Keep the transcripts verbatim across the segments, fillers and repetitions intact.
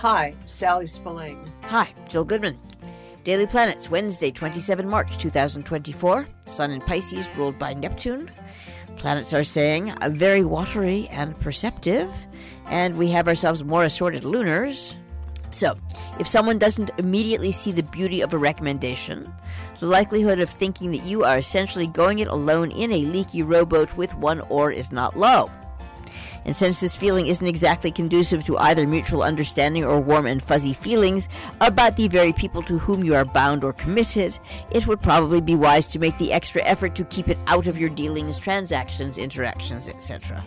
Hi, Sally Spillane. Hi, Jill Goodman. Daily Planets, Wednesday, the twenty-seventh of March, two thousand twenty-four. Sun in Pisces, ruled by Neptune. Planets are saying uh, very watery and perceptive, and we have ourselves more assorted lunars. So, if someone doesn't immediately see the beauty of a recommendation, the likelihood of thinking that you are essentially going it alone in a leaky rowboat with one oar is not low. And since this feeling isn't exactly conducive to either mutual understanding or warm and fuzzy feelings about the very people to whom you are bound or committed, it would probably be wise to make the extra effort to keep it out of your dealings, transactions, interactions, et cetera.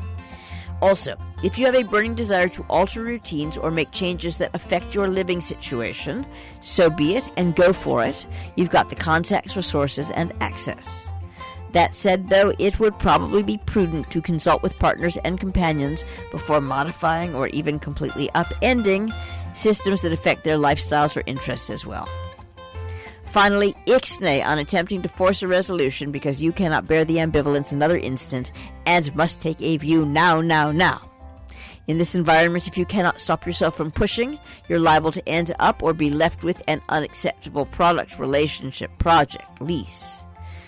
Also, if you have a burning desire to alter routines or make changes that affect your living situation, so be it and go for it. You've got the contacts, resources, and access. That said, though, it would probably be prudent to consult with partners and companions before modifying or even completely upending systems that affect their lifestyles or interests as well. Finally, ixnay on attempting to force a resolution because you cannot bear the ambivalence another instant and must take a view now, now, now. In this environment, if you cannot stop yourself from pushing, you're liable to end up or be left with an unacceptable product, relationship, project, lease.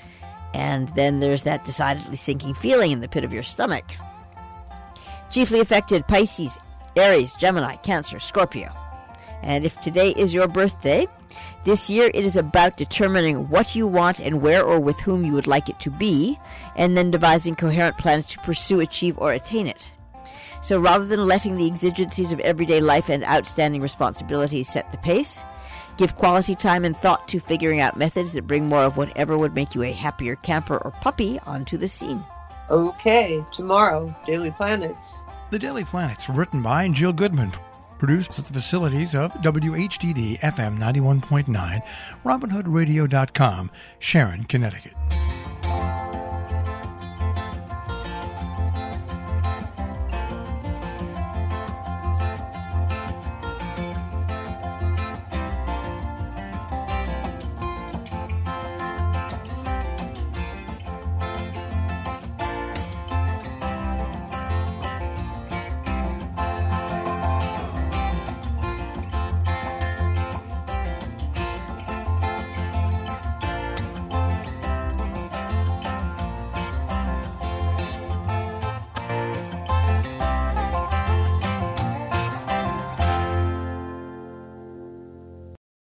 And then there's that decidedly sinking feeling in the pit of your stomach. Chiefly affected Pisces, Aries, Gemini, Cancer, Scorpio. And if today is your birthday, this year it is about determining what you want and where or with whom you would like it to be, and then devising coherent plans to pursue, achieve, or attain it. So rather than letting the exigencies of everyday life and outstanding responsibilities set the pace, give quality time and thought to figuring out methods that bring more of whatever would make you a happier camper or puppy onto the scene. Okay, tomorrow, Daily Planets. The Daily Planets, written by Jill Goodman. Produced at the facilities of W H D D F M ninety-one point nine, Robin Hood Radio dot com, Sharon, Connecticut.